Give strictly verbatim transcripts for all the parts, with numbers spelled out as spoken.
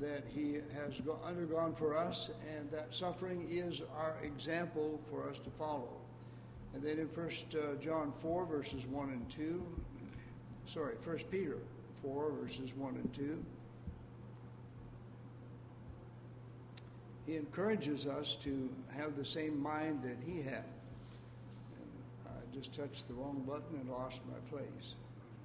that he has go, undergone for us, and that suffering is our example for us to follow. And then in First uh, John four, verses one and two, sorry, First Peter four, verses one and two, he encourages us to have the same mind that he had. And I just touched the wrong button and lost my place.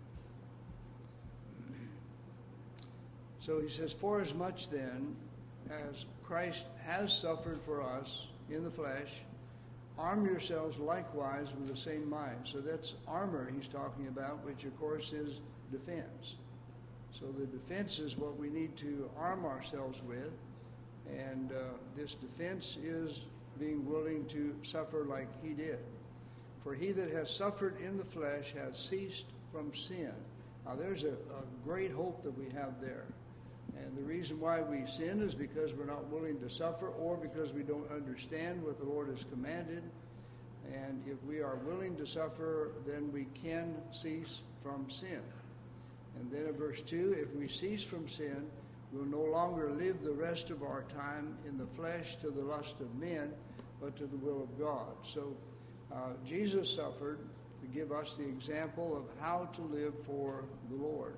So he says, "For as much then as Christ has suffered for us in the flesh, arm yourselves likewise with the same mind." So that's armor he's talking about, which of course is defense. So the defense is what we need to arm ourselves with. And uh, this defense is being willing to suffer like he did. "For he that has suffered in the flesh has ceased from sin." Now there's a, a great hope that we have there. And the reason why we sin is because we're not willing to suffer, or because we don't understand what the Lord has commanded. And if we are willing to suffer, then we can cease from sin. And then in verse two, "If we cease from sin, we'll no longer live the rest of our time in the flesh to the lust of men, but to the will of God." So uh, Jesus suffered to give us the example of how to live for the Lord.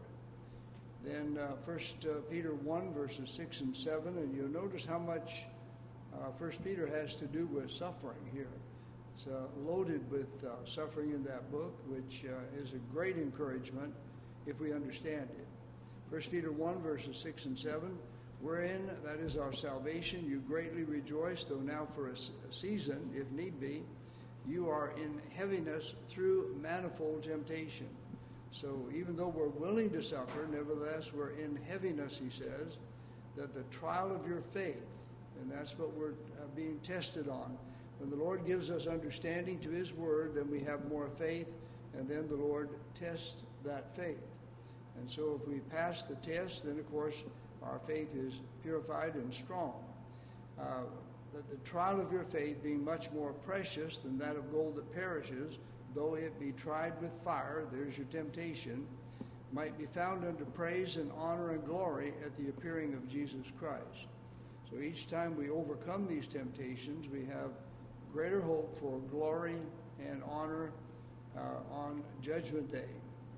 Then uh, First uh, Peter one, verses six and seven, and you'll notice how much uh, First Peter has to do with suffering here. It's uh, loaded with uh, suffering in that book, which uh, is a great encouragement if we understand it. First Peter one, verses six and seven, "Wherein, that is our salvation, you greatly rejoice, though now for a, a season, if need be, you are in heaviness through manifold temptation." So even though we're willing to suffer, nevertheless we're in heaviness, he says, that the trial of your faith, and that's what we're uh, being tested on. When the Lord gives us understanding to his word, then we have more faith, and then the Lord tests that faith. And so if we pass the test, then of course our faith is purified and strong. Uh, that the trial of your faith, being much more precious than that of gold that perishes, though it be tried with fire, there's your temptation, might be found unto praise and honor and glory at the appearing of Jesus Christ. So each time we overcome these temptations, we have greater hope for glory and honor uh, on Judgment Day.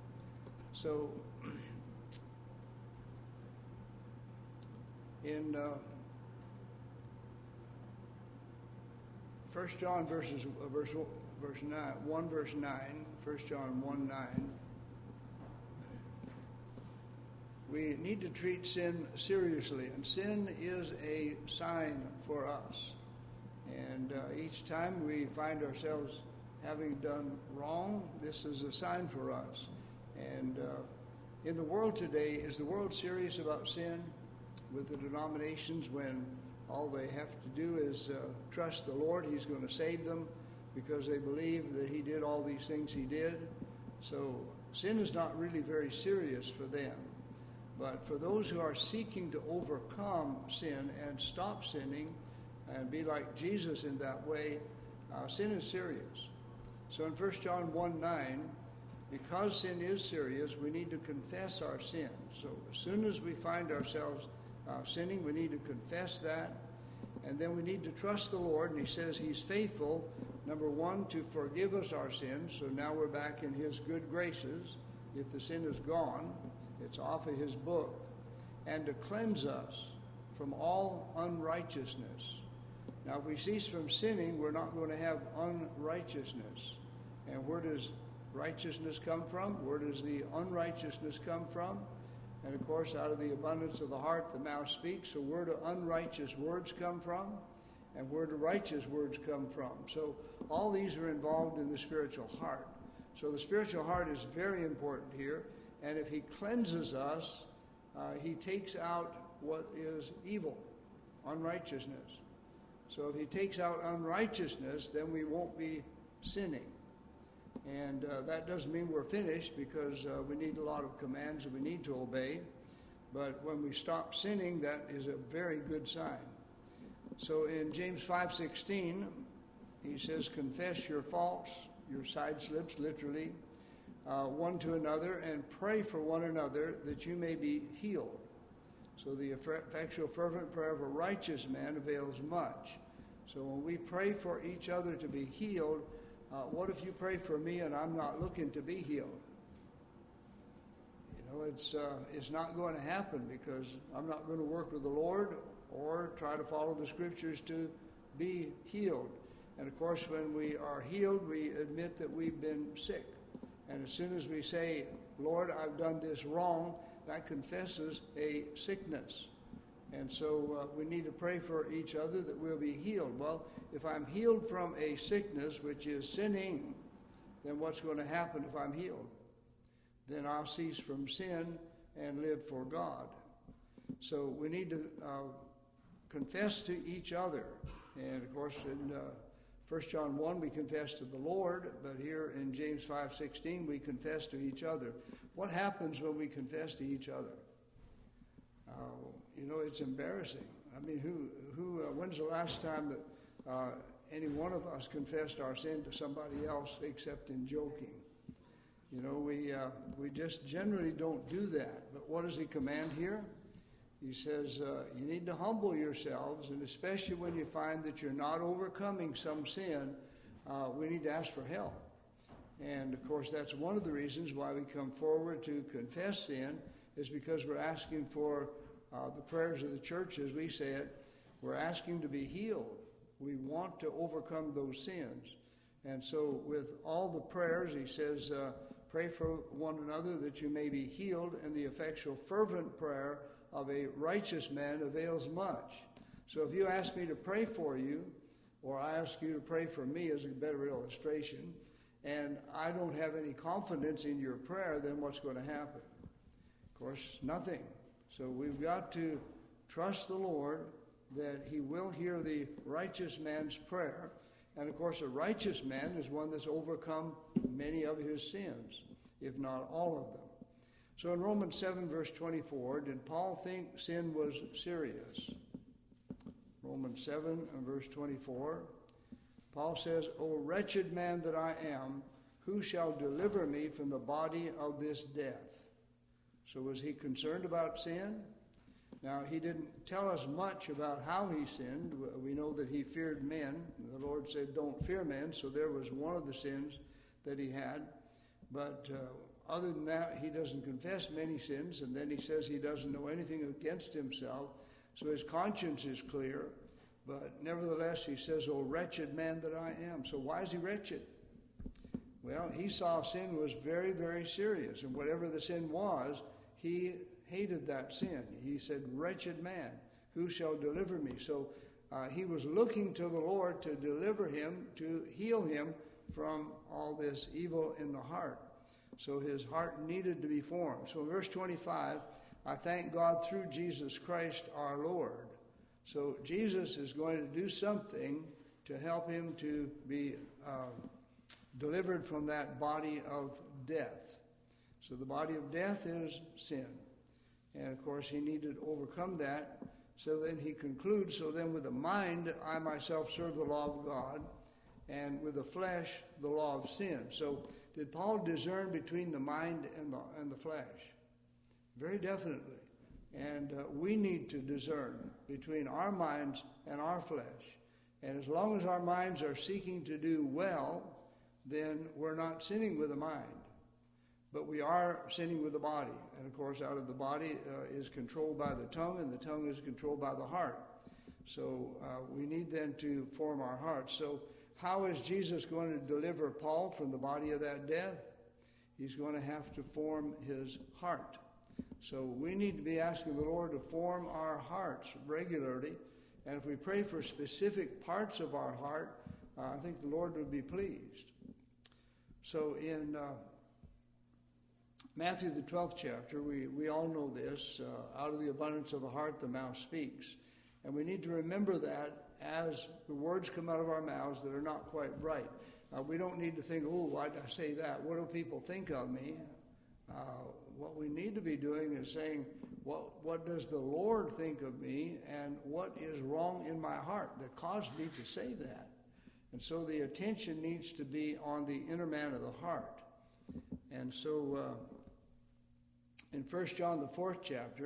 So in uh, First John verses uh, verse verse nine, one verse nine, First John one nine, we need to treat sin seriously, and sin is a sign for us. And uh, each time we find ourselves having done wrong, this is a sign for us. And uh, in the world today, is the world serious about sin with the denominations when all they have to do is uh, trust the Lord? He's going to save them because they believe that he did all these things he did. So sin is not really very serious for them. But for those who are seeking to overcome sin and stop sinning and be like Jesus in that way, uh, sin is serious. So in First John one nine, because sin is serious, we need to confess our sin. So as soon as we find ourselves uh, sinning, we need to confess that. And then we need to trust the Lord. And he says he's faithful, number one, to forgive us our sins. So now we're back in his good graces. If the sin is gone, it's off of his book. And to cleanse us from all unrighteousness. Now, if we cease from sinning, we're not going to have unrighteousness. And where does righteousness come from? Where does the unrighteousness come from? And of course, out of the abundance of the heart, the mouth speaks. So where do unrighteous words come from? And where do righteous words come from? So all these are involved in the spiritual heart. So the spiritual heart is very important here. And if he cleanses us, uh, he takes out what is evil, unrighteousness. So if he takes out unrighteousness, then we won't be sinning. And uh, that doesn't mean we're finished, because uh, we need a lot of commands that we need to obey. But when we stop sinning, that is a very good sign. So in James five sixteen, he says, confess your faults, your side slips, literally, uh, one to another, and pray for one another that you may be healed. So the effectual fervent prayer of a righteous man avails much. So when we pray for each other to be healed, uh, what if you pray for me and I'm not looking to be healed? You know, it's uh, it's not going to happen because I'm not going to work with the Lord or try to follow the Scriptures to be healed. And of course, when we are healed, we admit that we've been sick. And as soon as we say, Lord, I've done this wrong, that confesses a sickness. And so uh, we need to pray for each other that we'll be healed. Well, if I'm healed from a sickness, which is sinning, then what's going to happen if I'm healed? Then I'll cease from sin and live for God. So we need to uh, confess to each other. And of course, in uh, First John one, we confess to the Lord, but here in James five sixteen, we confess to each other. What happens when we confess to each other? Uh, you know, it's embarrassing. I mean, who, who? Uh, when's the last time that uh, any one of us confessed our sin to somebody else except in joking? You know, we uh, we just generally don't do that. But what does he command here? He says, uh, you need to humble yourselves, and especially when you find that you're not overcoming some sin, uh, we need to ask for help. And, of course, that's one of the reasons why we come forward to confess sin, is because we're asking for uh, the prayers of the church, as we say it. We're asking to be healed. We want to overcome those sins. And so with all the prayers, he says, uh, pray for one another that you may be healed, and the effectual fervent prayer of a righteous man avails much. So if you ask me to pray for you, or I ask you to pray for me as a better illustration, and I don't have any confidence in your prayer, then what's going to happen? Of course, nothing. So we've got to trust the Lord that he will hear the righteous man's prayer. And of course, a righteous man is one that's overcome many of his sins, if not all of them. So in Romans seven, verse twenty-four, did Paul think sin was serious? Romans seven and verse twenty-four, Paul says, O wretched man that I am, who shall deliver me from the body of this death? So was he concerned about sin? Now, he didn't tell us much about how he sinned. We know that he feared men. The Lord said, don't fear men, so there was one of the sins that he had. But uh, other than that, he doesn't confess many sins, and then he says he doesn't know anything against himself, so his conscience is clear. But nevertheless, he says, "O wretched man that I am." So why is he wretched? Well, he saw sin was very, very serious, and whatever the sin was, he hated that sin. He said, "Wretched man, who shall deliver me?" So uh, he was looking to the Lord to deliver him, to heal him from all this evil in the heart. So his heart needed to be formed. So in verse twenty-five, I thank God through Jesus Christ our Lord. So Jesus is going to do something to help him to be uh, delivered from that body of death. So the body of death is sin. And of course he needed to overcome that. So then he concludes, so then with the mind I myself serve the law of God, and with the flesh the law of sin. So did Paul discern between the mind and the, and the flesh? Very definitely. And uh, we need to discern between our minds and our flesh. And as long as our minds are seeking to do well, then we're not sinning with the mind. But we are sinning with the body. And of course, out of the body uh, is controlled by the tongue, and the tongue is controlled by the heart. So uh, we need then to form our hearts. So how is Jesus going to deliver Paul from the body of that death? He's going to have to form his heart. So we need to be asking the Lord to form our hearts regularly. And if we pray for specific parts of our heart, uh, I think the Lord would be pleased. So in uh, Matthew, the twelfth chapter, we, we all know this, uh, out of the abundance of the heart, the mouth speaks. And we need to remember that as the words come out of our mouths that are not quite right. Uh, we don't need to think, oh, why did I say that? What do people think of me? Uh, what we need to be doing is saying, what, what does the Lord think of me, and what is wrong in my heart that caused me to say that? And so the attention needs to be on the inner man of the heart. And so uh, in First John, the fourth chapter,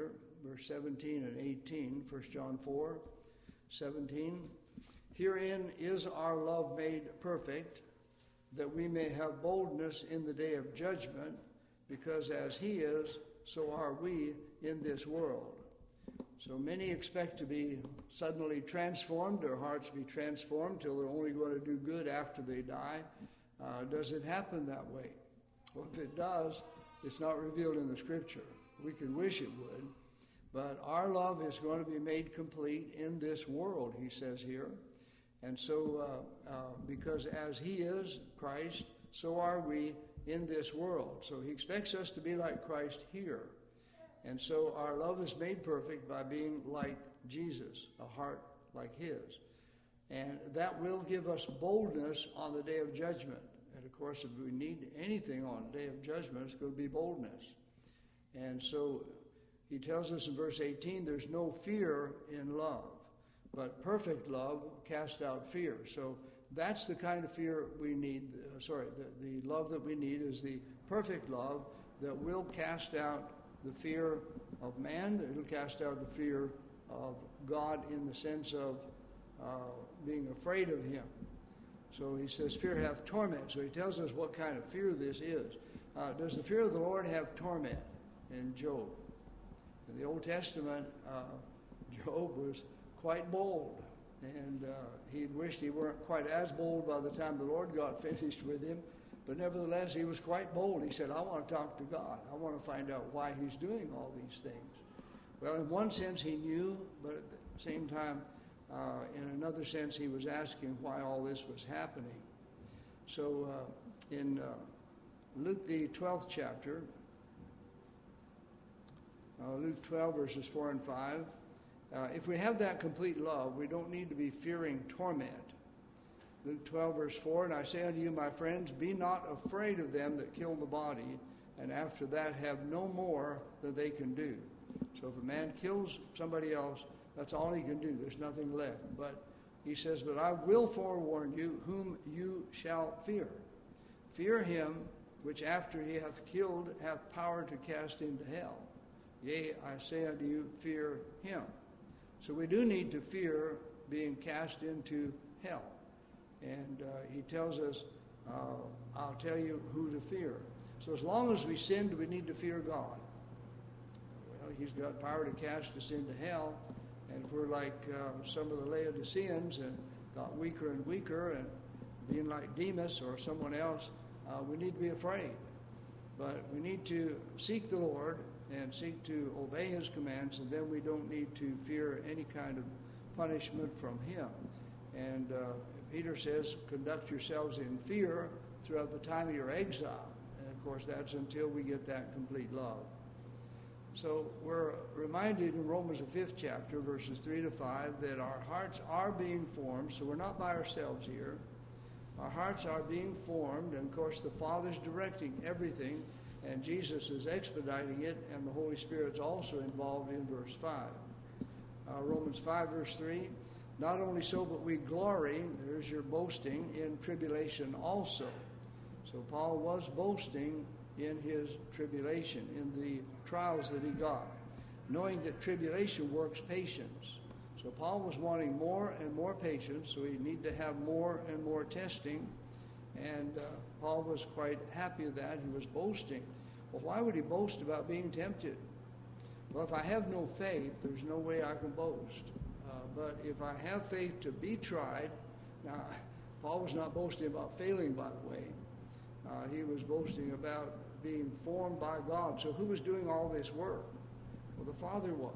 verse seventeen and eighteen, First John four, seventeen. Herein is our love made perfect, that we may have boldness in the day of judgment, because as he is, so are we in this world. So many expect to be suddenly transformed, their hearts be transformed till they're only going to do good after they die. Uh, does it happen that way? Well, if it does, it's not revealed in the Scripture. We could wish it would, but our love is going to be made complete in this world, he says here. And so, uh, uh, because as he is, Christ, so are we in this world. So he expects us to be like Christ here. And so our love is made perfect by being like Jesus, a heart like his. And that will give us boldness on the day of judgment. And of course, if we need anything on the day of judgment, it's going to be boldness. And so he tells us in verse eighteen, there's no fear in love, but perfect love casts out fear. So that's the kind of fear we need. Uh, sorry, the, the love that we need is the perfect love that will cast out the fear of man. It'll cast out the fear of God in the sense of uh, being afraid of him. So he says, fear hath torment. So he tells us what kind of fear this is. Uh, does the fear of the Lord have torment? In Job. In the Old Testament, uh, Job was quite bold. And uh, he wished he weren't quite as bold by the time the Lord got finished with him. But nevertheless, he was quite bold. He said, I want to talk to God. I want to find out why he's doing all these things. Well, in one sense, he knew, but at the same time, uh, in another sense, he was asking why all this was happening. So uh, in uh, Luke, the twelfth chapter, uh, Luke twelve, verses four and five, uh, if we have that complete love, we don't need to be fearing torment. Luke twelve, verse four, and I say unto you, my friends, be not afraid of them that kill the body, and after that have no more that they can do. So if a man kills somebody else, that's all he can do. There's nothing left. But he says, but I will forewarn you whom you shall fear. Fear him which after he hath killed hath power to cast into hell. Yea, I say unto you, fear him. So we do need to fear being cast into hell. And uh, he tells us, uh, I'll tell you who to fear. So as long as we sinned, we need to fear God. Well, he's got power to cast us into hell. And if we're like uh, some of the Laodiceans and got weaker and weaker and being like Demas or someone else, uh, we need to be afraid. But we need to seek the Lord and seek to obey his commands, and then we don't need to fear any kind of punishment from him. And uh, Peter says, conduct yourselves in fear throughout the time of your exile. And of course, that's until we get that complete love. So we're reminded in Romans the fifth chapter, verses three to five, that our hearts are being formed. So we're not by ourselves here. Our hearts are being formed, and of course the Father's directing everything, and Jesus is expediting it, and the Holy Spirit's also involved in verse five. Uh, Romans five, verse three, not only so, but we glory, there's your boasting, in tribulation also. So Paul was boasting in his tribulation, in the trials that he got, knowing that tribulation works patience. So Paul was wanting more and more patience, so he needed to have more and more testing. And uh, Paul was quite happy with that. He was boasting. Well, why would he boast about being tempted? Well, if I have no faith, there's no way I can boast. Uh, but if I have faith to be tried, now, Paul was not boasting about failing, by the way. Uh, he was boasting about being formed by God. So who was doing all this work? Well, the Father was.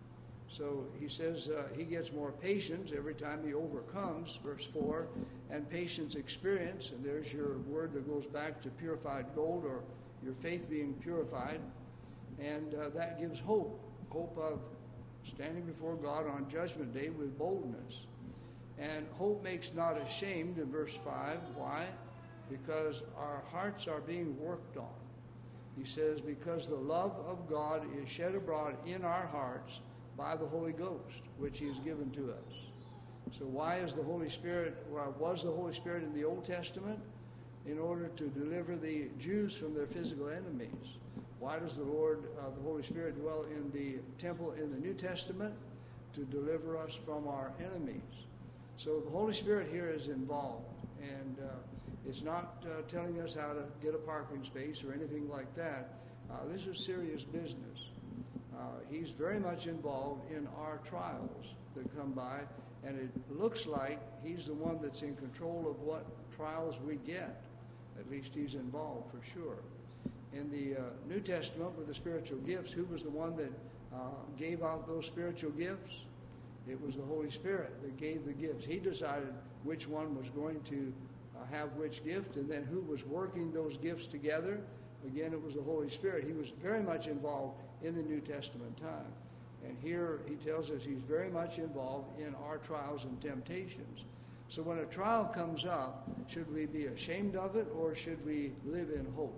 So he says uh, he gets more patience every time he overcomes, verse four, and patience experience, and there's your word that goes back to purified gold, or your faith being purified, and uh, that gives hope, hope of standing before God on Judgment Day with boldness. And hope makes not ashamed in verse five. Why? Because our hearts are being worked on. He says, because the love of God is shed abroad in our hearts by the Holy Ghost, which he has given to us. So why is the Holy Spirit, well, was the Holy Spirit in the Old Testament? In order to deliver the Jews from their physical enemies. Why does the Lord, uh, the Holy Spirit, dwell in the temple in the New Testament? To deliver us from our enemies. So the Holy Spirit here is involved, and uh, it's not uh, telling us how to get a parking space or anything like that. Uh, this is serious business. Uh, he's very much involved in our trials that come by, and it looks like he's the one that's in control of what trials we get. At least he's involved for sure. In the uh, New Testament with the spiritual gifts, who was the one that uh, gave out those spiritual gifts? It was the Holy Spirit that gave the gifts. He decided which one was going to uh, have which gift, and then who was working those gifts together. Again, it was the Holy Spirit. He was very much involved in the New Testament time. And here he tells us he's very much involved in our trials and temptations. So when a trial comes up, should we be ashamed of it, or should we live in hope?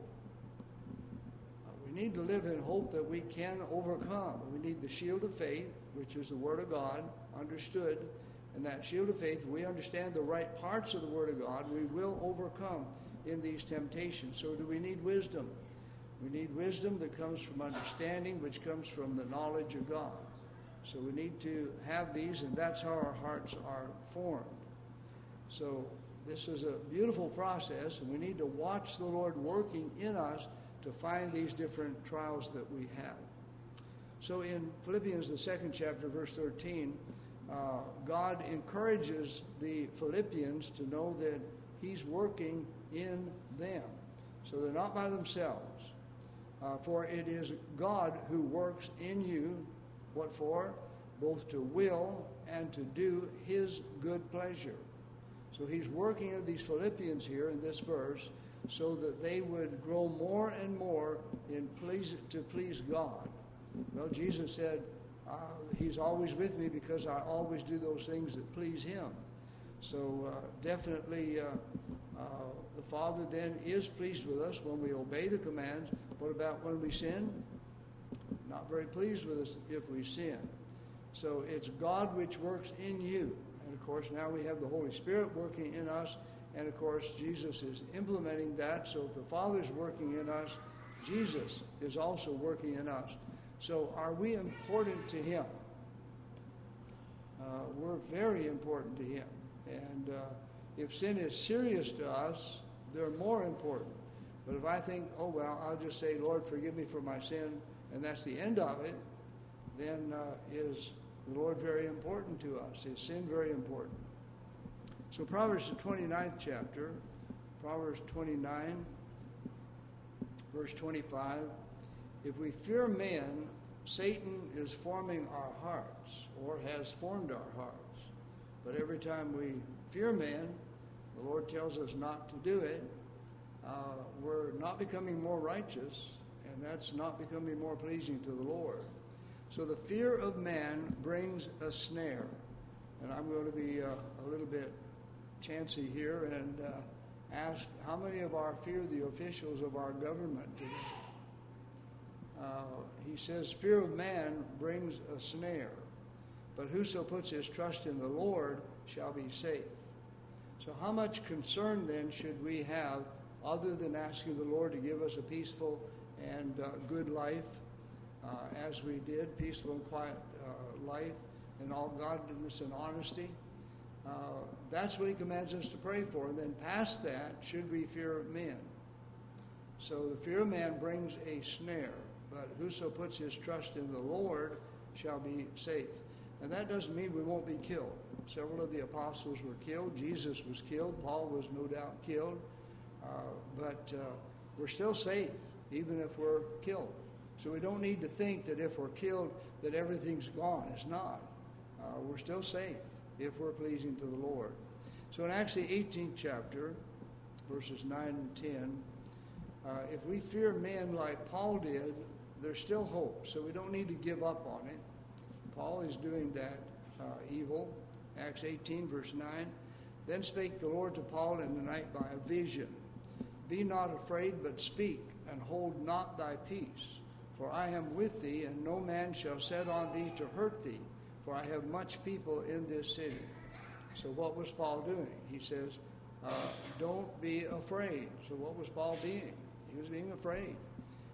Uh, we need to live in hope that we can overcome. We need the shield of faith, which is the Word of God, understood. And that shield of faith, we understand the right parts of the Word of God, we will overcome in these temptations. So do we need wisdom? We need wisdom that comes from understanding, which comes from the knowledge of God. So we need to have these, and that's how our hearts are formed. So this is a beautiful process, and we need to watch the Lord working in us to find these different trials that we have. So in Philippians, the second chapter, verse thirteen, uh, God encourages the Philippians to know that he's working in them. So they're not by themselves. Uh, for it is God who works in you, what for? Both to will and to do his good pleasure. So he's working in these Philippians here in this verse so that they would grow more and more in please, to please God. Well, Jesus said, uh, he's always with me because I always do those things that please him. So uh, definitely uh, uh, the Father then is pleased with us when we obey the commands. What about when we sin? Not very pleased with us if we sin. So it's God which works in you. And of course now we have the Holy Spirit working in us. And of course Jesus is implementing that. So if the Father's working in us, Jesus is also working in us. So are we important to him? Uh, we're very important to him. And uh, if sin is serious to us, they're more important. But if I think, oh, well, I'll just say, Lord, forgive me for my sin, and that's the end of it, then uh, is the Lord very important to us? Is sin very important? So Proverbs, the twenty-ninth chapter, Proverbs twenty-nine, verse twenty-five, if we fear men, Satan is forming our hearts, or has formed our hearts. But every time we fear man, the Lord tells us not to do it. Uh, we're not becoming more righteous, and that's not becoming more pleasing to the Lord. So the fear of man brings a snare. And I'm going to be uh, a little bit chancy here and uh, ask how many of our fear the officials of our government today? Uh, he says, fear of man brings a snare, but whoso puts his trust in the Lord shall be safe. So how much concern then should we have other than asking the Lord to give us a peaceful and uh, good life, uh, as we did, peaceful and quiet uh, life in all godliness and honesty? Uh, that's what he commands us to pray for. And then past that, should we fear men? So the fear of man brings a snare, but whoso puts his trust in the Lord shall be safe. And that doesn't mean we won't be killed. Several of the apostles were killed. Jesus was killed. Paul was no doubt killed. Uh, but uh, we're still safe, even if we're killed. So we don't need to think that if we're killed, that everything's gone. It's not. Uh, we're still safe if we're pleasing to the Lord. So in Acts the eighteenth chapter, verses nine and ten, uh, if we fear men like Paul did, there's still hope. So we don't need to give up on it. Paul is doing that uh, evil. Acts eighteen, verse nine. Then spake the Lord to Paul in the night by a vision. Be not afraid, but speak, and hold not thy peace. For I am with thee, and no man shall set on thee to hurt thee. For I have much people in this city. So what was Paul doing? He says, uh, don't be afraid. So what was Paul being? He was being afraid.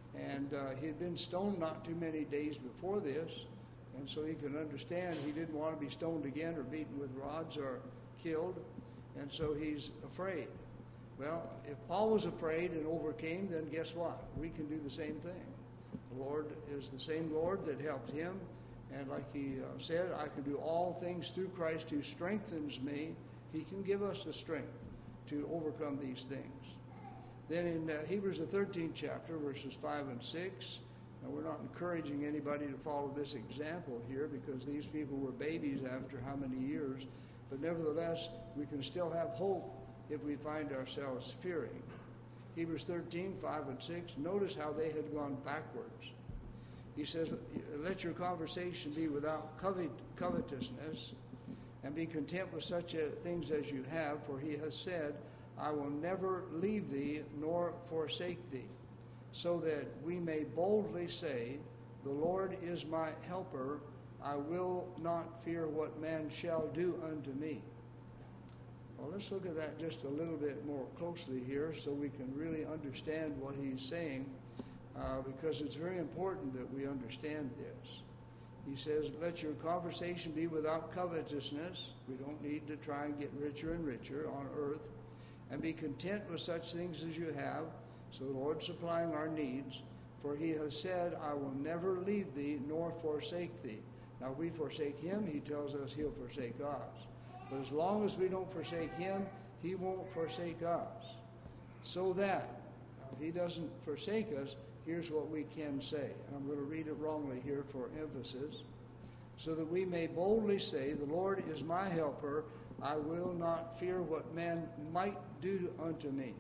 And uh, he had been stoned not too many days before this, and so he could understand he didn't want to be stoned again or beaten with rods or killed, and so he's afraid. Well, if Paul was afraid and overcame, then guess what? We can do the same thing. The Lord is the same Lord that helped him, and like he uh, said, I can do all things through Christ who strengthens me. He can give us the strength to overcome these things. Then in uh, Hebrews the thirteenth chapter, verses five and six, now we're not encouraging anybody to follow this example here because these people were babies after how many years, but nevertheless, we can still have hope if we find ourselves fearing. Hebrews thirteen, five and six, notice how they had gone backwards. He says, let your conversation be without covet, covetousness, and be content with such a, things as you have, for he has said, I will never leave thee nor forsake thee, so that we may boldly say, the Lord is my helper, I will not fear what man shall do unto me. Well, let's look at that just a little bit more closely here so we can really understand what he's saying, uh, because it's very important that we understand this. He says, let your conversation be without covetousness. We don't need to try and get richer and richer on earth. And be content with such things as you have, so the Lord supplying our needs. For he has said, I will never leave thee nor forsake thee. Now we forsake him, he tells us he'll forsake us. But as long as we don't forsake him, he won't forsake us. So that, if he doesn't forsake us, here's what we can say. And I'm going to read it wrongly here for emphasis. So that we may boldly say, the Lord is my helper, I will not fear what man might do unto me.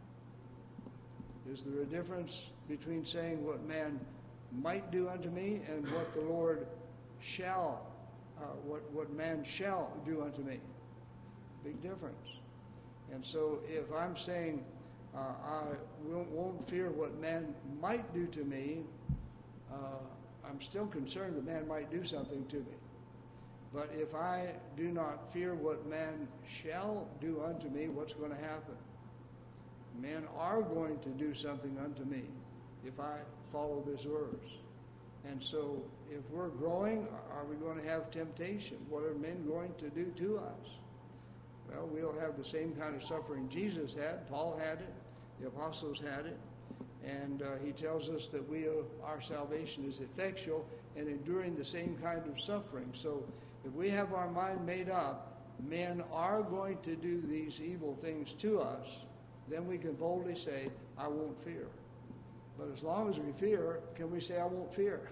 Is there a difference between saying what man might do unto me and what the Lord shall, uh, what, what man shall do unto me? Big difference. And so if I'm saying uh, I won't, won't fear what man might do to me, uh, I'm still concerned that man might do something to me. But if I do not fear what man shall do unto me, what's going to happen? Men are going to do something unto me if I follow this verse. And so if we're growing, are we going to have temptation? What are men going to do to us? Well, we'll have the same kind of suffering Jesus had. Paul had it. The apostles had it. And uh, he tells us that we uh, our salvation is effectual and enduring the same kind of suffering. So if we have our mind made up, men are going to do these evil things to us, then we can boldly say, I won't fear. But as long as we fear, can we say, I won't fear?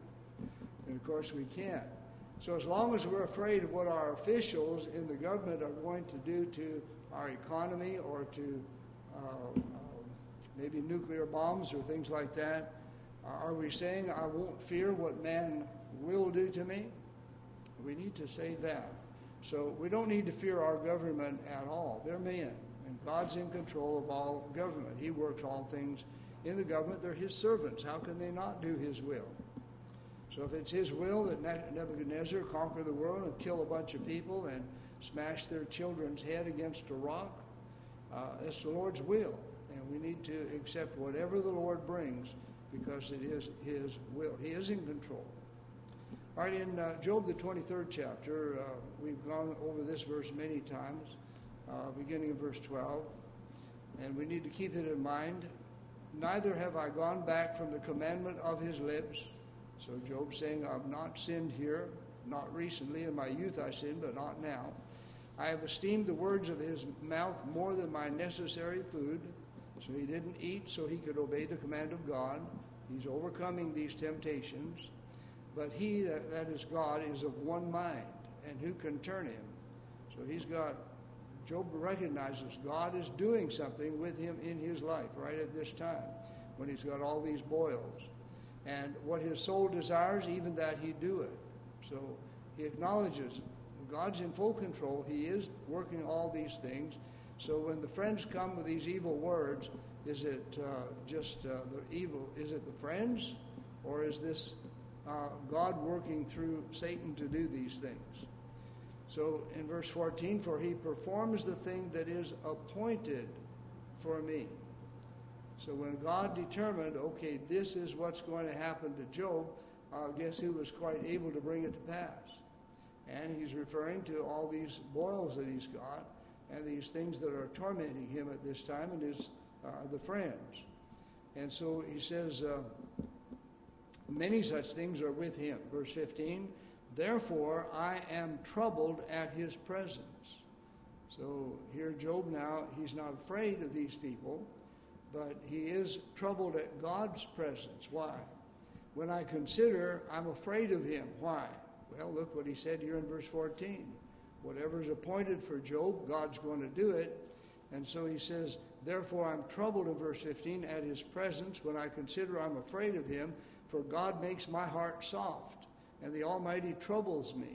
And of course we can't. So as long as we're afraid of what our officials in the government are going to do to our economy or to uh, uh, maybe nuclear bombs or things like that, uh, are we saying, I won't fear what man will do to me? We need to say that. So we don't need to fear our government at all. They're men, and God's in control of all government. He works all things in the government. They're his servants. How can they not do his will? So if it's his will that Nebuchadnezzar conquer the world and kill a bunch of people and smash their children's head against a rock, uh, it's the Lord's will. And we need to accept whatever the Lord brings because it is his will. He is in control. All right, in uh, Job, the twenty-third chapter, uh, we've gone over this verse many times, uh, beginning in verse twelve, and we need to keep it in mind. Neither have I gone back from the commandment of his lips. So Job saying, I've not sinned here, not recently. In my youth I sinned, but not now. I have esteemed the words of his mouth more than my necessary food. So he didn't eat so he could obey the command of God. He's overcoming these temptations. But he, that, that is God, is of one mind, and who can turn him? So he's got, Job recognizes God is doing something with him in his life right at this time, when he's got all these boils. And what his soul desires, even that he doeth. So he acknowledges God's in full control. He is working all these things. So when the friends come with these evil words, is it uh, just uh, the evil? Is it the friends? Or is this uh, God working through Satan to do these things? So in verse fourteen, for he performs the thing that is appointed for me. So when God determined, okay, this is what's going to happen to Job, uh, guess who was quite able to bring it to pass? And he's referring to all these boils that he's got and these things that are tormenting him at this time and his uh, the friends. And so he says, uh, many such things are with him. Verse fifteen, therefore I am troubled at his presence. So here Job now, he's not afraid of these people, but he is troubled at God's presence. Why? When I consider, I'm afraid of him. Why? Well, look what he said here in verse fourteen. Whatever's appointed for Job, God's going to do it. And so he says, therefore I'm troubled in verse fifteen at his presence. When I consider, I'm afraid of him, for God makes my heart soft, and the Almighty troubles me.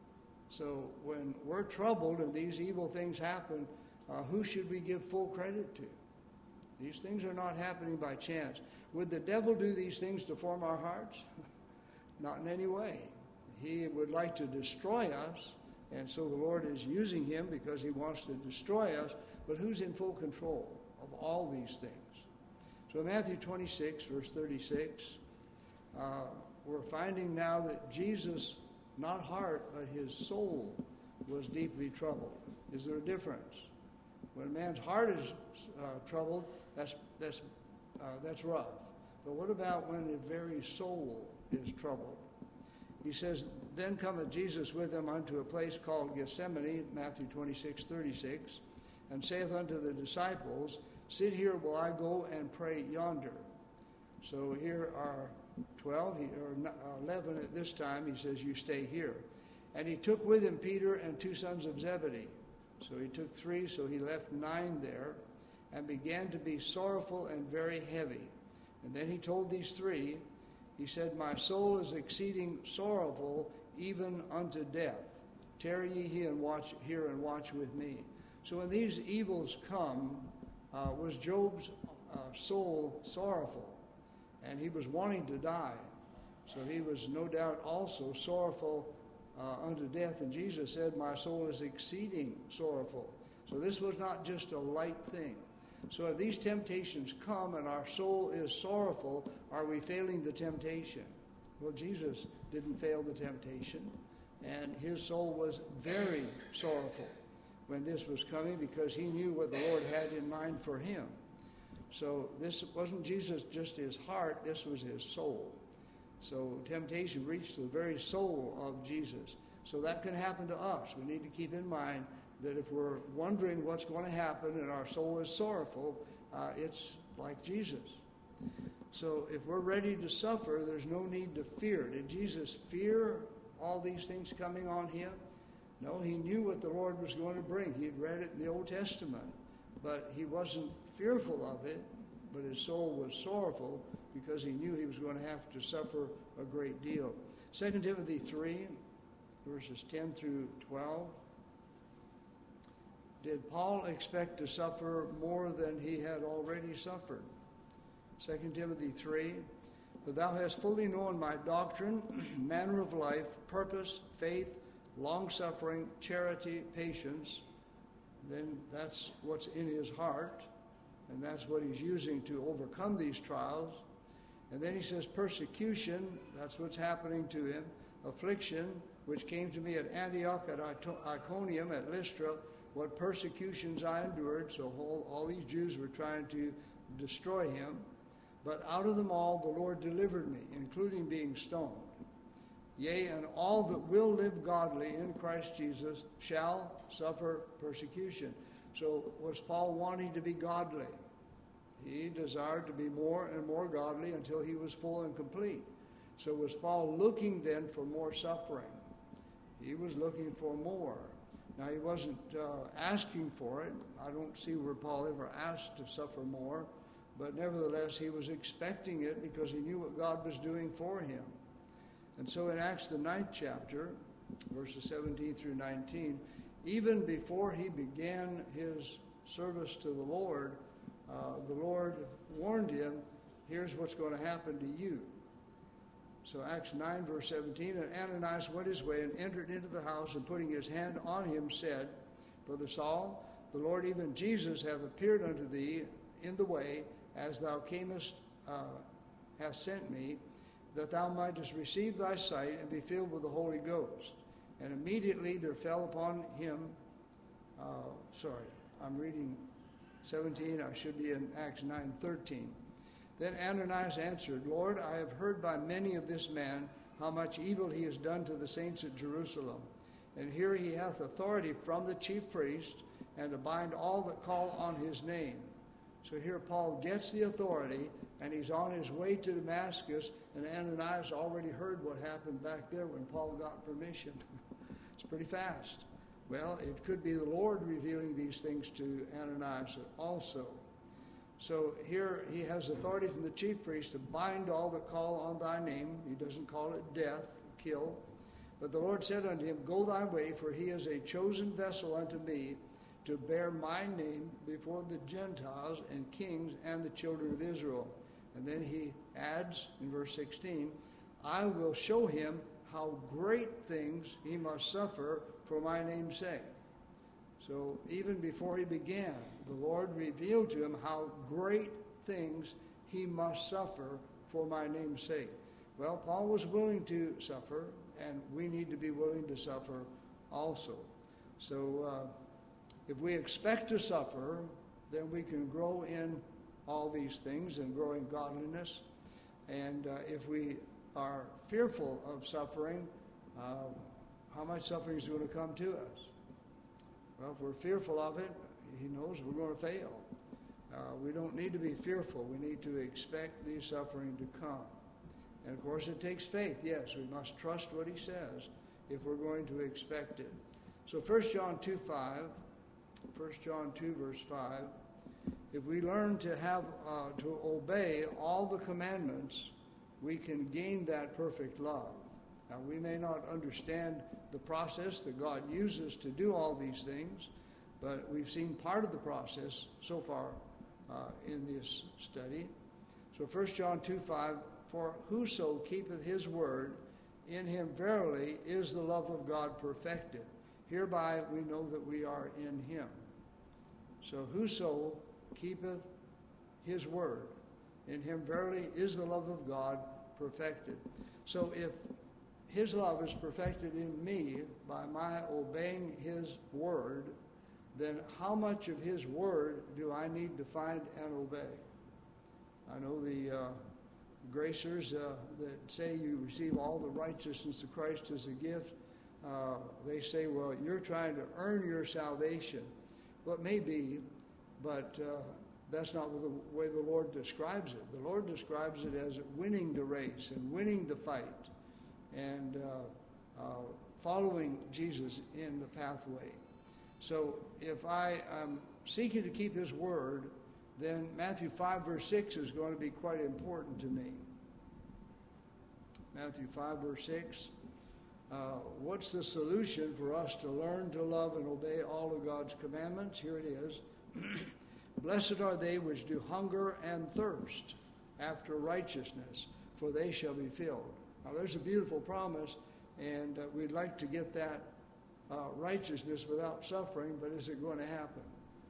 So when we're troubled and these evil things happen, uh, who should we give full credit to? These things are not happening by chance. Would the devil do these things to form our hearts? Not in any way. He would like to destroy us, and so the Lord is using him because he wants to destroy us, but who's in full control of all these things? So Matthew twenty-six, verse thirty-six, uh, we're finding now that Jesus, not heart, but his soul was deeply troubled. Is there a difference? When a man's heart is uh, troubled, that's that's uh, that's rough. But what about when the very soul is troubled? He says, then cometh Jesus with them unto a place called Gethsemane, Matthew twenty-six, thirty-six, and saith unto the disciples, sit here while I go and pray yonder. So here are twelve, or eleven at this time. He says, you stay here. And he took with him Peter and two sons of Zebedee. So he took three, so he left nine there, and began to be sorrowful and very heavy. And then he told these three, he said, my soul is exceeding sorrowful, even unto death. Tarry ye here and watch here and watch with me. So when these evils come, uh, was Job's uh, soul sorrowful, and he was wanting to die. So he was no doubt also sorrowful uh, unto death. And Jesus said, my soul is exceeding sorrowful. So this was not just a light thing. So if these temptations come and our soul is sorrowful, are we failing the temptation? Well, Jesus didn't fail the temptation, and his soul was very sorrowful when this was coming because he knew what the Lord had in mind for him. So this wasn't Jesus just his heart, this was his soul. So temptation reached the very soul of Jesus. So that can happen to us. We need to keep in mind that if we're wondering what's going to happen and our soul is sorrowful, uh, it's like Jesus. So if we're ready to suffer, there's no need to fear. Did Jesus fear all these things coming on him? No, he knew what the Lord was going to bring. He had read it in the Old Testament, but he wasn't fearful of it, but his soul was sorrowful because he knew he was going to have to suffer a great deal. Second Timothy three, verses ten through twelve. Did Paul expect to suffer more than he had already suffered? Second Timothy three, but thou hast fully known my doctrine, manner of life, purpose, faith, long-suffering, charity, patience. Then that's what's in his heart, and that's what he's using to overcome these trials. And then he says persecution, that's what's happening to him, affliction, which came to me at Antioch, at Iconium, at Lystra, what persecutions I endured. So all, all these Jews were trying to destroy him. But out of them all the Lord delivered me, including being stoned. Yea, and all that will live godly in Christ Jesus shall suffer persecution. So was Paul wanting to be godly? He desired to be more and more godly until he was full and complete. So was Paul looking then for more suffering? He was looking for more. Now, he wasn't uh, asking for it. I don't see where Paul ever asked to suffer more. But nevertheless, he was expecting it because he knew what God was doing for him. And so in Acts, the ninth chapter, verses seventeen through nineteen, even before he began his service to the Lord, uh, the Lord warned him, here's what's going to happen to you. So Acts nine, verse seventeen, and Ananias went his way and entered into the house, and putting his hand on him said, Brother Saul, the Lord, even Jesus, hath appeared unto thee in the way, as thou camest, uh, hast sent me, that thou mightest receive thy sight and be filled with the Holy Ghost. And immediately there fell upon him, uh, sorry, I'm reading seventeen, I should be in Acts nine thirteen. Then Ananias answered, Lord, I have heard by many of this man how much evil he has done to the saints at Jerusalem. And here he hath authority from the chief priest, and to bind all that call on his name. So here Paul gets the authority, and he's on his way to Damascus, and Ananias already heard what happened back there when Paul got permission. It's pretty fast. Well, it could be the Lord revealing these things to Ananias also. So here he has authority from the chief priest to bind all that call on thy name. He doesn't call it death, kill. But the Lord said unto him, Go thy way, for he is a chosen vessel unto me, to bear my name before the Gentiles and kings and the children of Israel. And then he adds in verse sixteen, I will show him how great things he must suffer for my name's sake. So even before he began, the Lord revealed to him how great things he must suffer for my name's sake. Well, Paul was willing to suffer, and we need to be willing to suffer also. So uh, if we expect to suffer, then we can grow in all these things and grow in godliness. And uh, if we are fearful of suffering, uh, how much suffering is going to come to us? Well, if we're fearful of it, he knows we're going to fail. Uh, we don't need to be fearful. We need to expect the suffering to come. And of course, it takes faith. Yes, we must trust what he says if we're going to expect it. So First John two five, First John two verse five, if we learn to have uh, to obey all the commandments, we can gain that perfect love. Now, we may not understand the process that God uses to do all these things, but we've seen part of the process so far uh, in this study. So First John two five, for whoso keepeth his word, in him verily is the love of God perfected. Hereby we know that we are in him. So whoso keepeth his word, in him verily is the love of God perfected. So if his love is perfected in me by my obeying his word, then how much of his word do I need to find and obey? I know the uh, gracers uh, that say you receive all the righteousness of Christ as a gift, uh, they say, well, you're trying to earn your salvation. Well, it may be, but uh, that's not the way the Lord describes it. The Lord describes it as winning the race and winning the fight and uh, uh, following Jesus in the pathway. So if I am seeking to keep his word, then Matthew five verse six is going to be quite important to me. Matthew five verse six. Uh, what's the solution for us to learn to love and obey all of God's commandments? Here it is. Blessed are they which do hunger and thirst after righteousness, for they shall be filled. Now there's a beautiful promise, and uh, we'd like to get that uh, righteousness without suffering, but is it going to happen?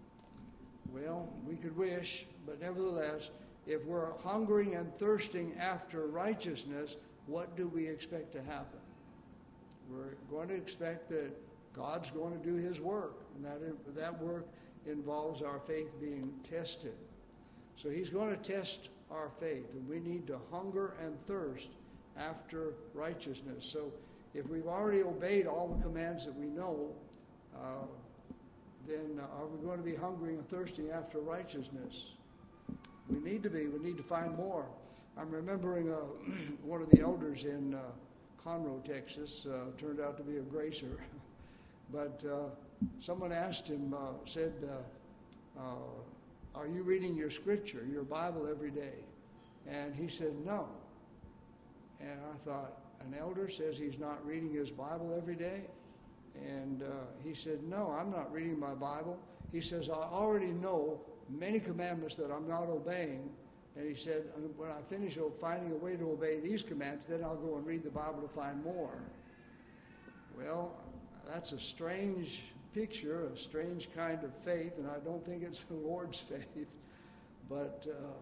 Well, we could wish, but nevertheless, if we're hungering and thirsting after righteousness, what do we expect to happen? We're going to expect that God's going to do his work, and that that work involves our faith being tested. So he's going to test our faith, and we need to hunger and thirst after righteousness. So if we've already obeyed all the commands that we know, uh, then are we going to be hungry and thirsty after righteousness? We need to be. We need to find more. I'm remembering uh, one of the elders in uh, Conroe, Texas, uh, turned out to be a gracer. But uh, someone asked him, uh, said, uh, uh, are you reading your scripture, your Bible every day? And he said, no. And I thought, an elder says he's not reading his Bible every day? And uh, he said, no, I'm not reading my Bible. He says, I already know many commandments that I'm not obeying. And he said, when I finish finding a way to obey these commands, then I'll go and read the Bible to find more. Well, that's a strange picture, a strange kind of faith, and I don't think it's the Lord's faith. But uh,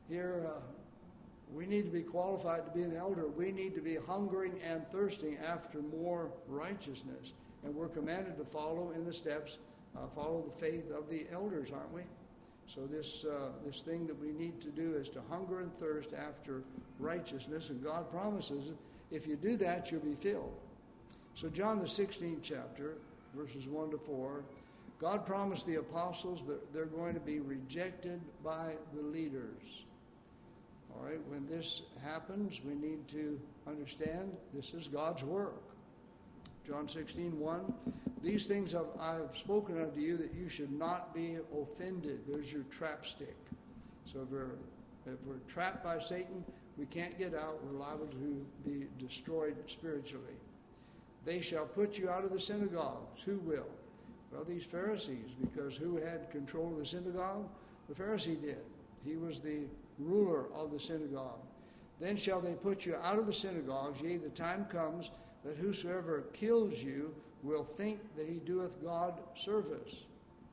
here uh, we need to be qualified to be an elder. We need to be hungering and thirsting after more righteousness. And we're commanded to follow in the steps, uh, follow the faith of the elders, aren't we? So this uh, this thing that we need to do is to hunger and thirst after righteousness. And God promises if you do that, you'll be filled. So John the sixteenth chapter, verses one to four, God promised the apostles that they're going to be rejected by the leaders. All right, when this happens, we need to understand this is God's work. John sixteen, one, these things have, I have spoken unto you that you should not be offended. There's your trap stick. So if we're, if we're trapped by Satan, we can't get out. We're liable to be destroyed spiritually. They shall put you out of the synagogues. Who will? Well, these Pharisees, because who had control of the synagogue? The Pharisee did. He was the ruler of the synagogue. Then shall they put you out of the synagogues, yea, the time comes that whosoever kills you will think that he doeth God service.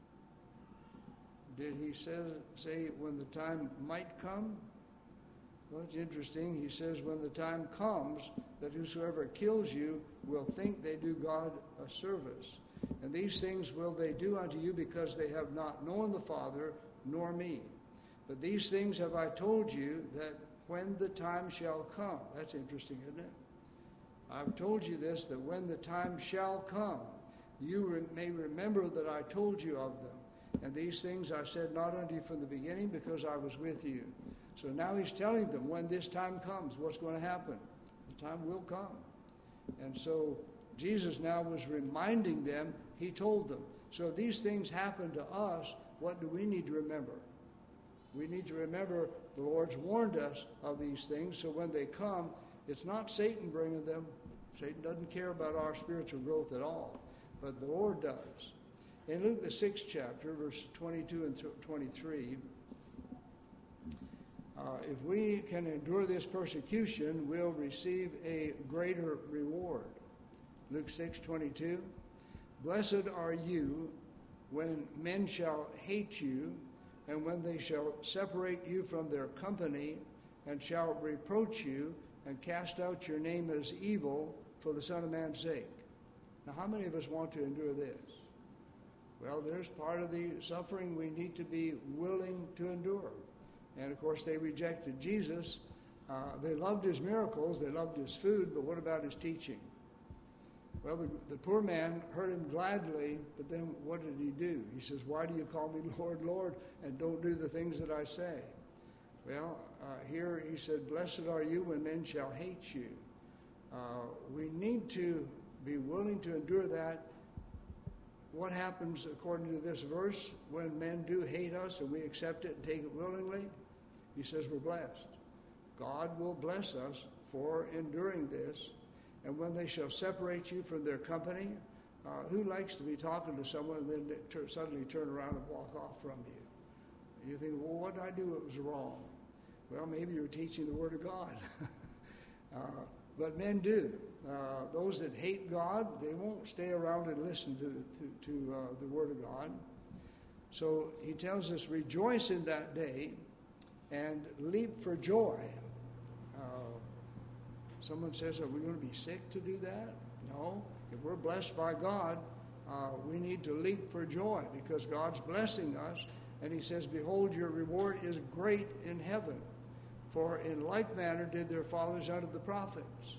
Did he say, say when the time might come? Well, it's interesting. He says when the time comes that whosoever kills you will think they do God a service. And these things will they do unto you because they have not known the Father nor me. But these things have I told you that when the time shall come. That's interesting, isn't it? I've told you this, that when the time shall come, you re- may remember that I told you of them. And these things I said not unto you from the beginning because I was with you. So now he's telling them when this time comes, what's going to happen. The time will come. And so Jesus now was reminding them, he told them. So if these things happen to us, what do we need to remember? We need to remember the Lord's warned us of these things, so when they come, it's not Satan bringing them. Satan doesn't care about our spiritual growth at all, but the Lord does. In Luke the sixth chapter, verses twenty-two and twenty-three, uh, if we can endure this persecution, we'll receive a greater reward. Luke six twenty-two, blessed are you when men shall hate you, and when they shall separate you from their company, and shall reproach you, and cast out your name as evil for the Son of Man's sake. Now, how many of us want to endure this? Well, there's part of the suffering we need to be willing to endure. And, of course, they rejected Jesus. Uh, they loved his miracles. They loved his food. But what about his teaching? Well, the, the poor man heard him gladly, but then what did he do? He says, why do you call me Lord, Lord, and don't do the things that I say? Well, uh, here he said, blessed are you when men shall hate you. Uh, we need to be willing to endure that. What happens according to this verse when men do hate us and we accept it and take it willingly? He says we're blessed. God will bless us for enduring this. And when they shall separate you from their company, uh, who likes to be talking to someone and then t- suddenly turn around and walk off from you? You think, well, what did I do that was wrong? Well, maybe you're teaching the Word of God. uh, but men do. Uh, those that hate God, they won't stay around and listen to, to, to uh, the Word of God. So he tells us, rejoice in that day and leap for joy. Uh, someone says, are we going to be sick to do that? No. If we're blessed by God, uh, we need to leap for joy because God's blessing us. And he says, behold, your reward is great in heaven. For in like manner did their fathers unto the prophets.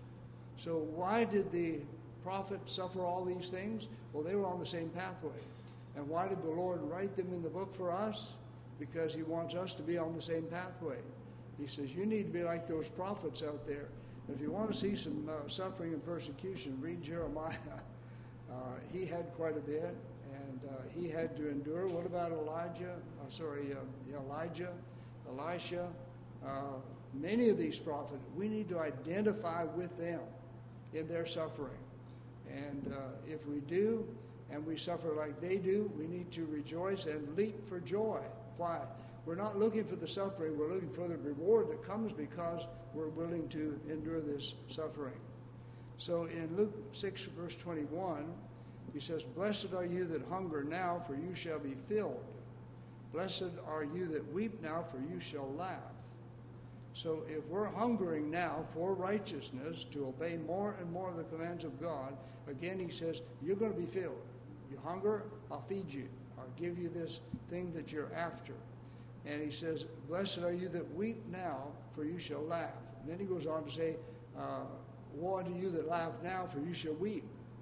So why did the prophets suffer all these things? Well, they were on the same pathway. And why did the Lord write them in the book for us? Because he wants us to be on the same pathway. He says, you need to be like those prophets out there. If you want to see some uh, suffering and persecution, read Jeremiah. Uh, he had quite a bit, and uh, he had to endure. What about Elijah? Uh, sorry, uh, Elijah, Elisha? Uh, many of these prophets, we need to identify with them in their suffering. And uh, if we do, and we suffer like they do, we need to rejoice and leap for joy. Why? We're not looking for the suffering, we're looking for the reward that comes because we're willing to endure this suffering. So in Luke six, verse twenty-one, he says, blessed are you that hunger now, for you shall be filled. Blessed are you that weep now, for you shall laugh. So if we're hungering now for righteousness, to obey more and more of the commands of God, again he says, you're going to be filled. You hunger, I'll feed you. I'll give you this thing that you're after. And he says, blessed are you that weep now, for you shall laugh. And then he goes on to say, uh, woe unto you that laugh now, for you shall weep.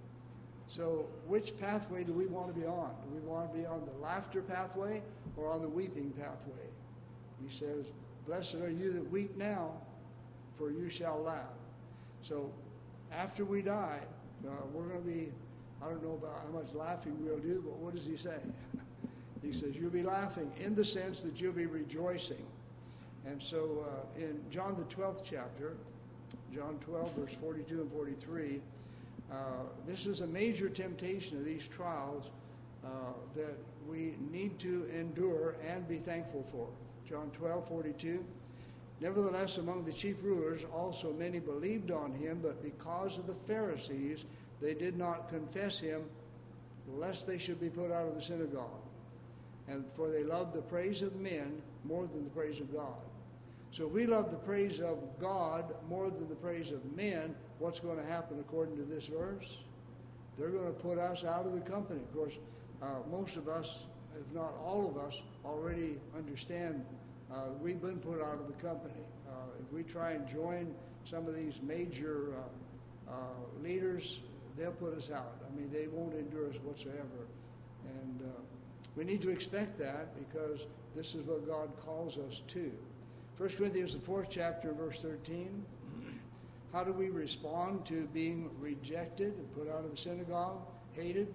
So which pathway do we want to be on? Do we want to be on the laughter pathway or on the weeping pathway? He says, blessed are you that weep now, for you shall laugh. So after we die, uh, we're going to be, I don't know about how much laughing we'll do, but what does he say? He says, you'll be laughing in the sense that you'll be rejoicing. And so uh, in John the twelfth chapter, John twelve, verse forty-two and forty-three, uh, this is a major temptation of these trials uh, that we need to endure and be thankful for. John twelve, forty-two, nevertheless, among the chief rulers also many believed on him, but because of the Pharisees, they did not confess him, lest they should be put out of the synagogue. And for they loved the praise of men more than the praise of God. So if we love the praise of God more than the praise of men, what's going to happen according to this verse? They're going to put us out of the company. Of course, uh, most of us, if not all of us, already understand uh, we've been put out of the company. Uh, if we try and join some of these major uh, uh, leaders, they'll put us out. I mean, they won't endure us whatsoever. And uh, we need to expect that because this is what God calls us to. First Corinthians, the fourth chapter, verse thirteen. How do we respond to being rejected and put out of the synagogue, hated?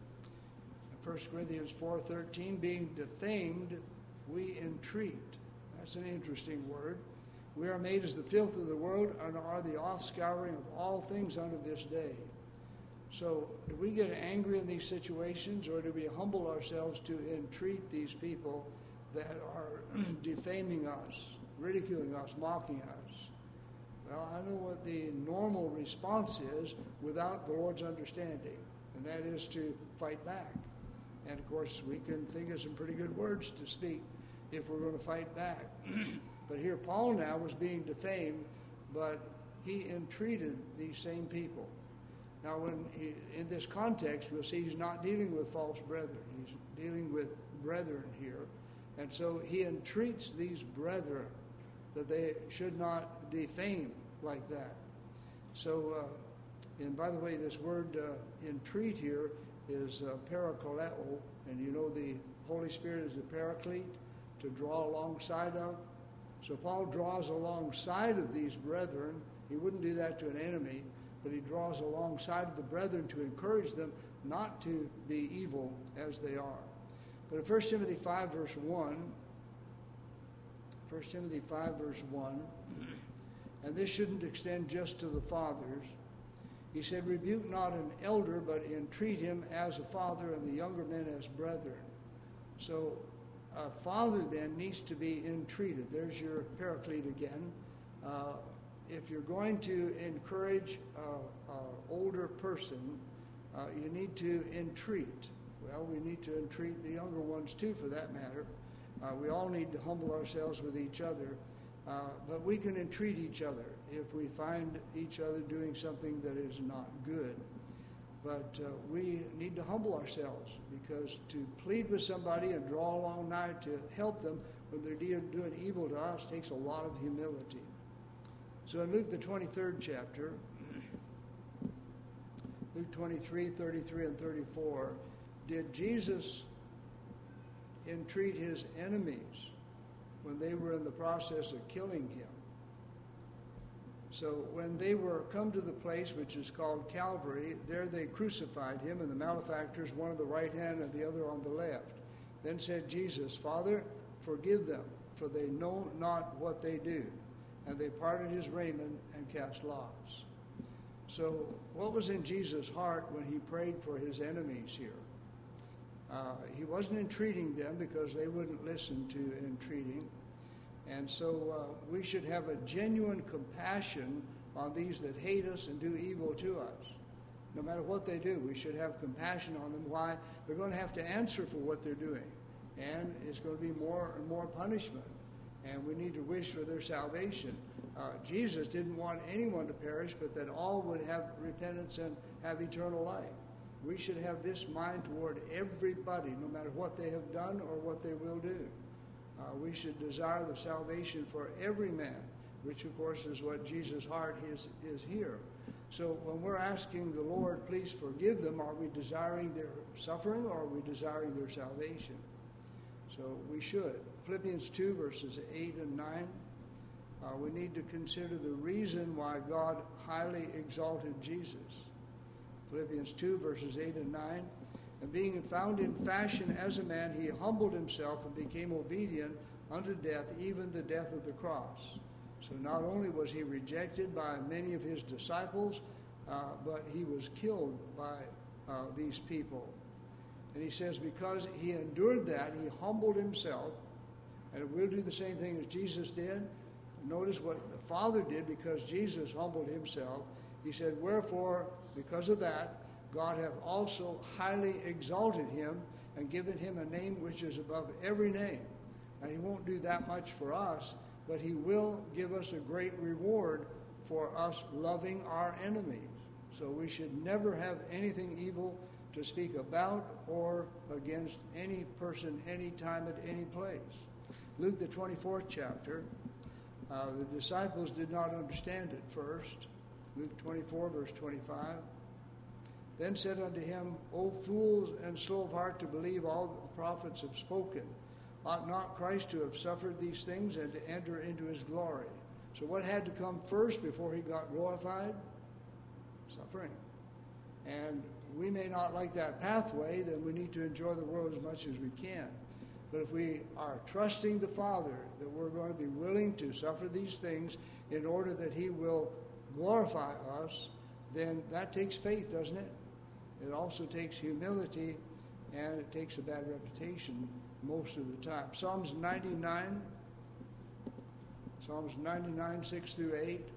First Corinthians four thirteen, being defamed, we entreat. That's an interesting word. We are made as the filth of the world and are the offscouring of all things unto this day. So do we get angry in these situations, or do we humble ourselves to entreat these people that are defaming us, ridiculing us, mocking us? Well, I know what the normal response is without the Lord's understanding, and that is to fight back. And, of course, we can think of some pretty good words to speak if we're going to fight back. But here Paul now was being defamed, but he entreated these same people. Now, when he, in this context, we'll see he's not dealing with false brethren. He's dealing with brethren here. And so he entreats these brethren that they should not defame like that. So, uh, and by the way, this word uh, entreat here is uh, parakaleo, and you know the Holy Spirit is the paraclete, to draw alongside of. So Paul draws alongside of these brethren. He wouldn't do that to an enemy, but he draws alongside of the brethren to encourage them not to be evil as they are. But in First Timothy five, verse one, First Timothy five, verse one, and this shouldn't extend just to the fathers. He said, rebuke not an elder, but entreat him as a father, and the younger men as brethren. So a father then needs to be entreated. There's your paraclete again. Uh, if you're going to encourage an older person, uh, you need to entreat. Well, we need to entreat the younger ones too, for that matter. Uh, we all need to humble ourselves with each other, uh, but we can entreat each other if we find each other doing something that is not good. But uh, we need to humble ourselves, because to plead with somebody and draw along nigh to help them when they're doing evil to us takes a lot of humility. So in Luke the twenty-third chapter, Luke twenty-three, thirty-three, and thirty-four, did Jesus entreat his enemies when they were in the process of killing him? So when they were come to the place which is called Calvary, there they crucified him, and the malefactors, one on the right hand and the other on the left. Then said Jesus, Father, forgive them, for they know not what they do. And they parted his raiment and cast lots. So what was in Jesus' heart when he prayed for his enemies here? Uh, he wasn't entreating them because they wouldn't listen to entreating. And so uh, we should have a genuine compassion on these that hate us and do evil to us. No matter what they do, we should have compassion on them. Why? They're going to have to answer for what they're doing. and it's going to be more and more punishment. And we need to wish for their salvation. Uh, Jesus didn't want anyone to perish, but that all would have repentance and have eternal life. We should have this mind toward everybody, no matter what they have done or what they will do. Uh, we should desire the salvation for every man, which of course is what Jesus' heart is, is here. So when we're asking the Lord, please forgive them, are we desiring their suffering or are we desiring their salvation? So we should. Philippians two, verses eight and nine. Uh, we need to consider the reason why God highly exalted Jesus. Philippians two, verses eight and nine. And being found in fashion as a man, he humbled himself and became obedient unto death, even the death of the cross. So not only was he rejected by many of his disciples, uh, but he was killed by uh, these people. And he says because he endured that, he humbled himself, and we'll do the same thing as Jesus did. Notice what the Father did because Jesus humbled himself. He said, wherefore, because of that, God hath also highly exalted him and given him a name which is above every name. Now, he won't do that much for us, but he will give us a great reward for us loving our enemies. So we should never have anything evil to speak about or against any person, any time, at any place. Luke, the twenty-fourth chapter, uh, the disciples did not understand it first. Luke twenty-four, verse twenty-five. Then said unto him, O fools and slow of heart to believe all that the prophets have spoken. Ought not Christ to have suffered these things and to enter into his glory? So what had to come first before he got glorified? Suffering. And we may not like that pathway, then we need to enjoy the world as much as we can. But if we are trusting the Father that we're going to be willing to suffer these things in order that he will glorify us, then that takes faith, doesn't it? It also takes humility, and it takes a bad reputation most of the time. Psalms ninety-nine, Psalms ninety-nine, six through eight.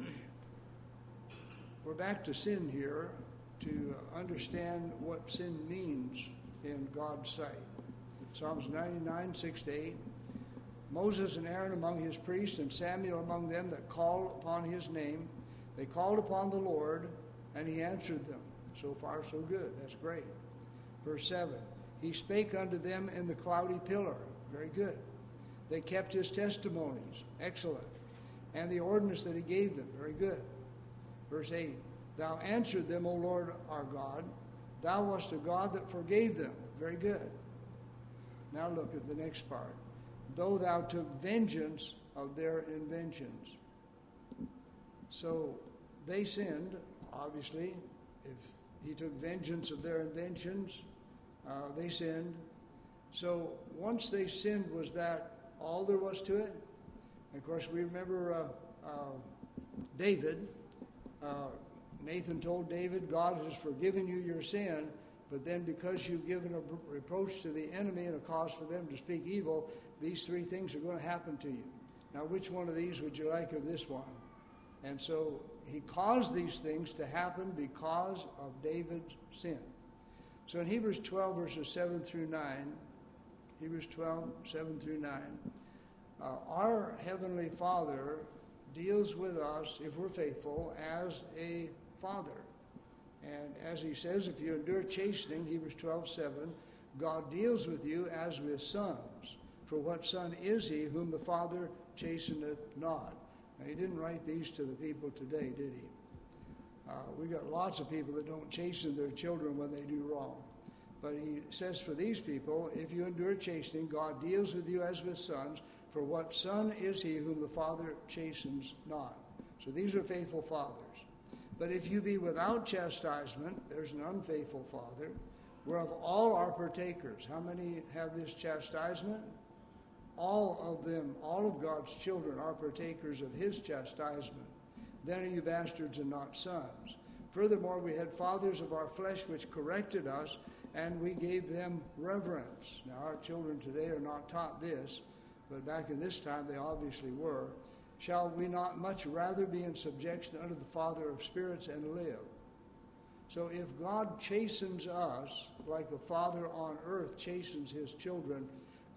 We're back to sin here to understand what sin means in God's sight. Psalms ninety-nine, six to eight. Moses and Aaron among his priests, and Samuel among them that call upon his name. They called upon the Lord, and he answered them. So far, so good. That's great. Verse seven. He spake unto them in the cloudy pillar. Very good. They kept his testimonies. Excellent. And the ordinance that he gave them. Very good. Verse eight. Thou answered them, O Lord our God. Thou wast a God that forgave them. Very good. Now look at the next part. Though thou took vengeance of their inventions. So they sinned, obviously. If he took vengeance of their inventions, uh, they sinned. So once they sinned, was that all there was to it? And of course, we remember uh, uh, David. Uh, Nathan told David, God has forgiven you your sin, but then because you've given a reproach to the enemy and a cause for them to speak evil, these three things are going to happen to you. Now, which one of these would you like of this one? And so he caused these things to happen because of David's sin. So in Hebrews twelve, verses seven through nine, Hebrews twelve, seven through nine, uh, our Heavenly Father deals with us, if we're faithful, as a father. And as he says, if you endure chastening, Hebrews twelve, seven, God deals with you as with sons. For what son is he whom the Father chasteneth not? Now, he didn't write these to the people today, did he? Uh, we got lots of people that don't chasten their children when they do wrong. But he says for these people, if you endure chastening, God deals with you as with sons. For what son is he whom the Father chastens not? So these are faithful fathers. But if you be without chastisement, there's an unfaithful father, whereof all are partakers. How many have this chastisement? All of them, all of God's children are partakers of his chastisement. Then are you bastards and not sons. Furthermore, we had fathers of our flesh which corrected us, and we gave them reverence. Now, our children today are not taught this, but back in this time they obviously were. Shall we not much rather be in subjection unto the Father of spirits and live? So if God chastens us like a father on earth chastens his children,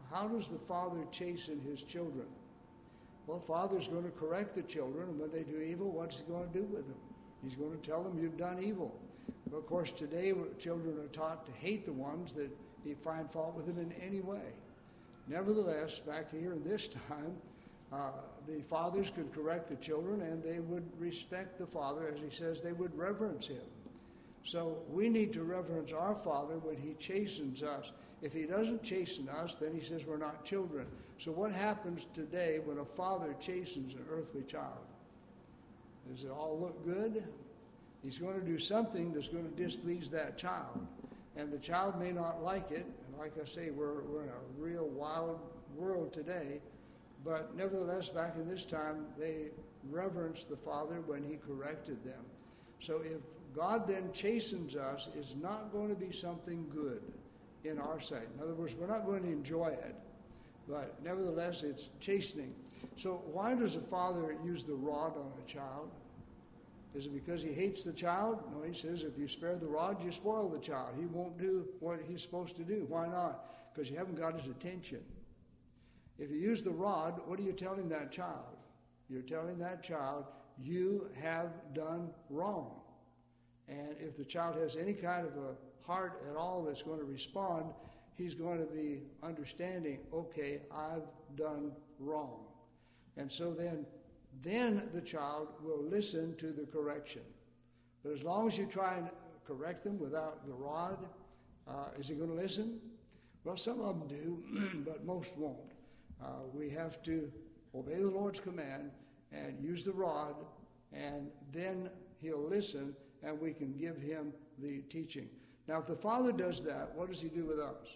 how does the father chasten his children? Well, father's going to correct the children, and when they do evil, what's he going to do with them? He's going to tell them, you've done evil. But of course, today children are taught to hate the ones that they find fault with them in any way. Nevertheless, back here in this time, uh, the fathers could correct the children, and they would respect the father. As he says, they would reverence him. So we need to reverence our father when he chastens us. If he doesn't chasten us, then he says we're not children. So what happens today when a father chastens an earthly child? Does it all look good? He's going to do something that's going to displease that child. And the child may not like it. And like I say, we're, we're in a real wild world today. But nevertheless, back in this time, they reverenced the father when he corrected them. So if God then chastens us, it's not going to be something good in our sight. In other words, we're not going to enjoy it. But nevertheless, it's chastening. So why does a father use the rod on a child? Is it because he hates the child? No, he says if you spare the rod, you spoil the child. He won't do what he's supposed to do. Why not? Because you haven't got his attention. If you use the rod, what are you telling that child? You're telling that child, you have done wrong. And if the child has any kind of a heart at all that's going to respond, he's going to be understanding, okay, I've done wrong. And so then, then the child will listen to the correction. But as long as you try and correct them without the rod, uh, is he going to listen? Well, some of them do, but most won't. Uh, we have to obey the Lord's command and use the rod, and then he'll listen, and we can give him the teaching. Now, if the Father does that, what does he do with us?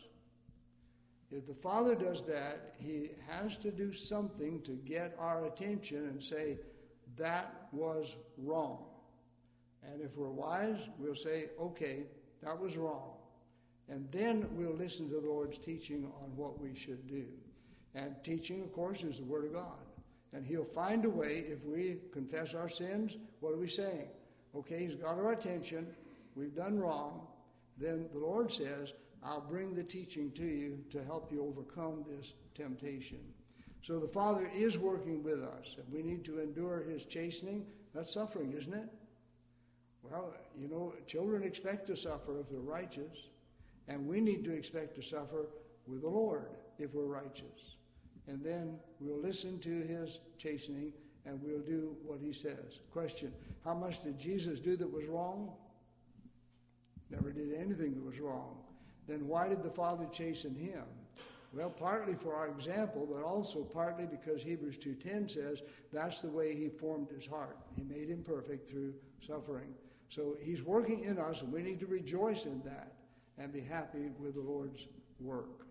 If the Father does that, he has to do something to get our attention and say, that was wrong. And if we're wise, we'll say, okay, that was wrong. And then we'll listen to the Lord's teaching on what we should do. And teaching, of course, is the Word of God. And he'll find a way, if we confess our sins, what are we saying? Okay, he's got our attention, we've done wrong. Then the Lord says, I'll bring the teaching to you to help you overcome this temptation. So the Father is working with us, and we need to endure his chastening. That's suffering, isn't it? Well, you know, children expect to suffer if they're righteous, and we need to expect to suffer with the Lord if we're righteous. And then we'll listen to his chastening, and we'll do what he says. Question, how much did Jesus do that was wrong? Never did anything that was wrong. Then why did the Father chasten him? Well, partly for our example, but also partly because Hebrews two ten says that's the way he formed his heart. He made him perfect through suffering. So he's working in us, and we need to rejoice in that and be happy with the Lord's work.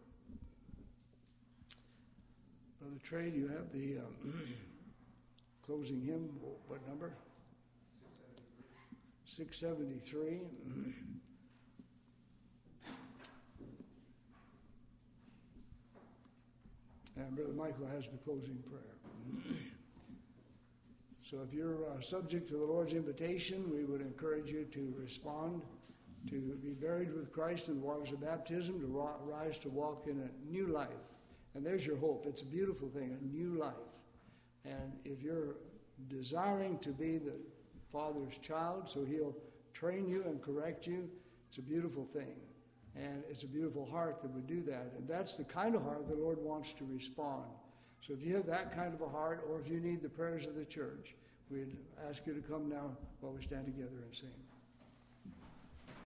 Brother Trey, do you have the um, closing hymn? What number? six seventy-three. And Brother Michael has the closing prayer. So if you're uh, subject to the Lord's invitation, we would encourage you to respond, to be buried with Christ in the waters of baptism, to ro- rise to walk in a new life. And there's your hope. It's a beautiful thing, a new life. And if you're desiring to be the Father's child, so he'll train you and correct you, it's a beautiful thing. And it's a beautiful heart that would do that. And that's the kind of heart the Lord wants to respond. So if you have that kind of a heart, or if you need the prayers of the church, we'd ask you to come now while we stand together and sing.